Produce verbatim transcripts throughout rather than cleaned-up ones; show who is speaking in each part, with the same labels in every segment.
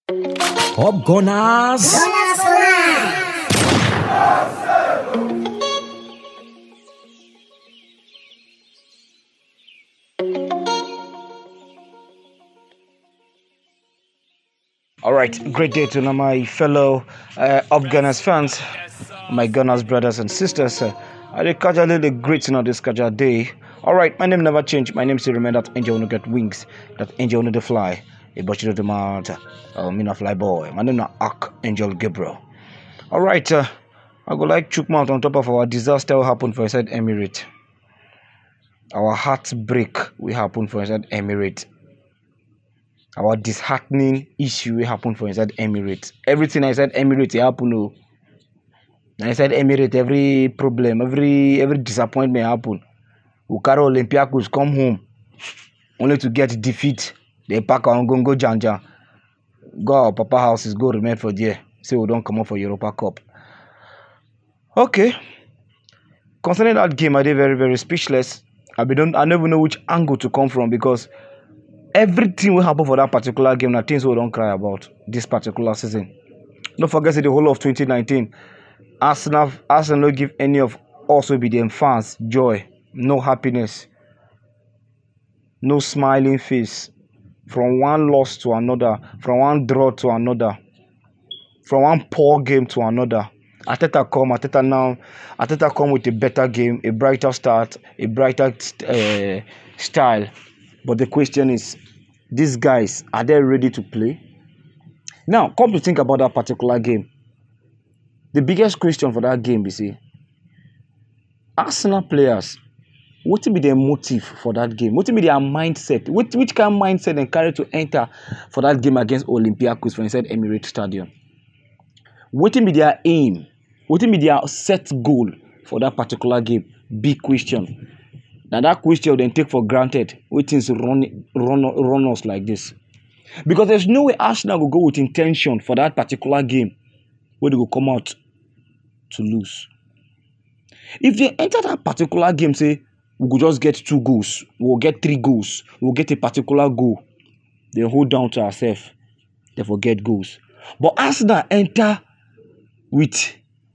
Speaker 1: Up Gunners!
Speaker 2: Gunners for
Speaker 3: All right, great day to my fellow uh, Up Gunners fans, my Gunners brothers and sisters. Uh, I did catch a little greeting on this catch a day. All right, my name never changed. My name still remain that angel no get wings, that angel no the fly, a butcher the mount, uh, me no fly boy. My name na Archangel Gabriel. All right, uh, I go like chook mouth on top of our disaster will happen for inside Emirate. Our heartbreak will happen for inside Emirate. Our disheartening issue will happen for inside Emirates. Everything inside Emirates happen. Oh. Inside Emirates, every problem, every every disappointment happen. We carry Olympiacos come home only to get defeat. They pack on go go janja. Go our papa houses, go remain for there. Say we don't come up for Europa Cup. Okay. Concerning that game, I did very, very speechless. I be don't I never know which angle to come from because everything will happen for that particular game. Now things we don't cry about this particular season. Don't forget that the whole of twenty nineteen, Arsenal, Arsenal don't give any of us will be them fans joy, no happiness, no smiling face. From one loss to another, from one draw to another, from one poor game to another. Arteta come, Arteta now, Arteta come with a better game, a brighter start, a brighter uh, style. But the question is, these guys, are they ready to play? Now, come to think about that particular game. The biggest question for that game, you see, Arsenal players, what will be their motive for that game? What will be their mindset? Which, which kind of mindset they carry to enter for that game against Olympiacos for inside Emirates Stadium? What will be their aim? What will be their set goal for that particular game? Big question. Now that question then take for granted when things run, run, run us like this. Because there's no way Arsenal will go with intention for that particular game where they will come out to lose. If they enter that particular game, say, we will just get two goals, we'll get three goals, we'll get a particular goal, they hold down to ourselves, they forget goals. But Arsenal enter with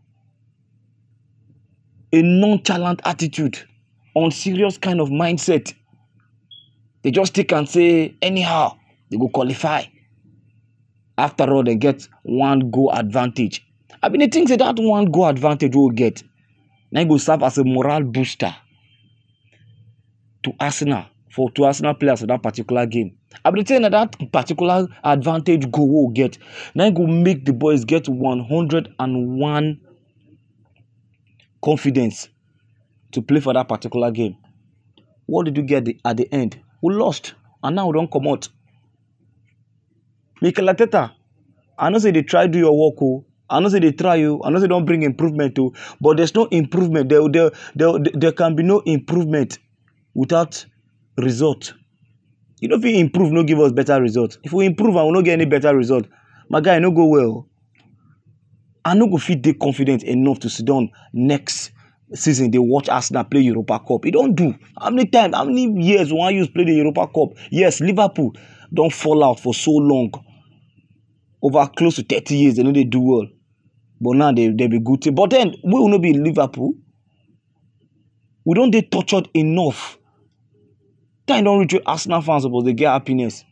Speaker 3: a nonchalant attitude, unserious kind of mindset. They just take and say, anyhow, they go qualify. After all, they get one goal advantage. I mean, the things that that one goal advantage will get, now it will serve as a morale booster to Arsenal, for to Arsenal players for that particular game. I mean, the thing that that particular advantage goal will get, now it will make the boys get one hundred and one confidence to play for that particular game. What did you get the, at the end? We lost, and now we don't come out. Mikel Arteta, I know say they try do your work, oh. I know say they try you. I know they don't bring improvement to, but there's no improvement. There, there, there, there can be no improvement without result. You know, if we improve, no give us better result. If we improve and we don't get any better result, my guy, no go well. I no go fit dey confident enough to sit down next season. They watch Arsenal play Europa Cup. It don't do. How many times, how many years one use play the Europa Cup? Yes, Liverpool don't fall out for so long. Over close to thirty years, they know they do well. But now they, they be good team. But then, we will not be Liverpool. We don't they tortured enough. Time don't reach Arsenal fans supposed they get happiness.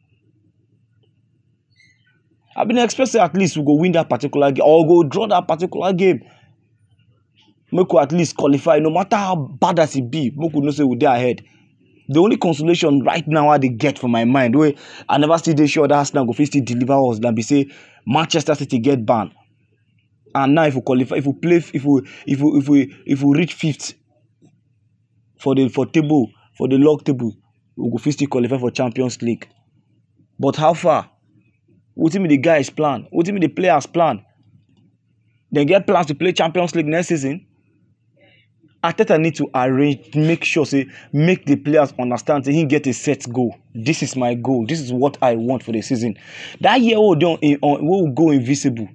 Speaker 3: I've been expecting at least we go win that particular game or go draw that particular game. Make we at least qualify, no matter how bad as it be. Make we know say we're there ahead. The only consolation right now I they get from my mind, where I never see they sure that Arsenal go still deliver us than be say Manchester City get banned. And now if we qualify, if we play, if we if we if we if we reach fifth for the for table for the log table, we go still qualify for Champions League. But how far? What do you mean the guys plan? What do you mean the players plan? They get plans to play Champions League next season. Arteta need to arrange, make sure, say, make the players understand, say, he get a set goal. This is my goal. This is what I want for the season. That year, we will we'll go invisible.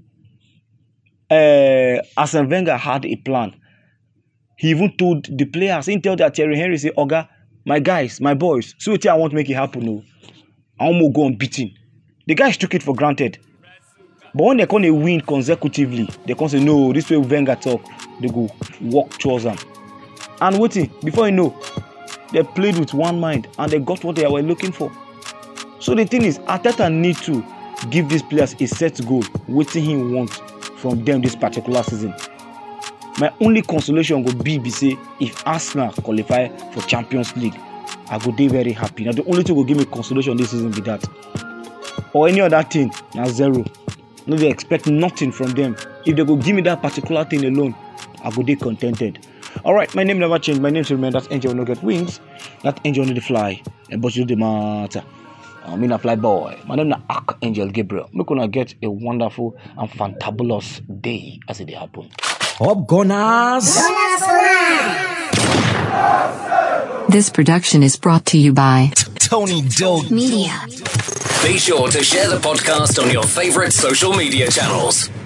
Speaker 3: Uh, Arsene Wenger had a plan. He even told the players, he tell that Thierry Henry, say, Oga, my guys, my boys, see what I want to make it happen. No, I want to go on beating. The guys took it for granted. But when they come they win consecutively, they come say, no, this way Wenger talk, they go walk towards them. And waiting, before you know, they played with one mind and they got what they were looking for. So the thing is, Arteta need to give these players a set goal, waiting he wants from them this particular season. My only consolation would be, be say, if Arsenal qualify for Champions League, I go be very happy. Now the only thing will give me consolation this season be that. Or any other thing, now zero. No, they expect nothing from them. If they go give me that particular thing alone, I go be contented. Alright, my name never changed. My name still remains. That angel no get wings. That angel need to fly. But you do the matter. I mean a fly boy. My name is Archangel Gabriel. We're gonna get a wonderful and fantabulous day as it happen.
Speaker 1: Up Gunners!
Speaker 2: This production is brought to you by
Speaker 4: Tony Dog
Speaker 2: Media.
Speaker 4: Be sure to share the podcast on your favorite social media channels.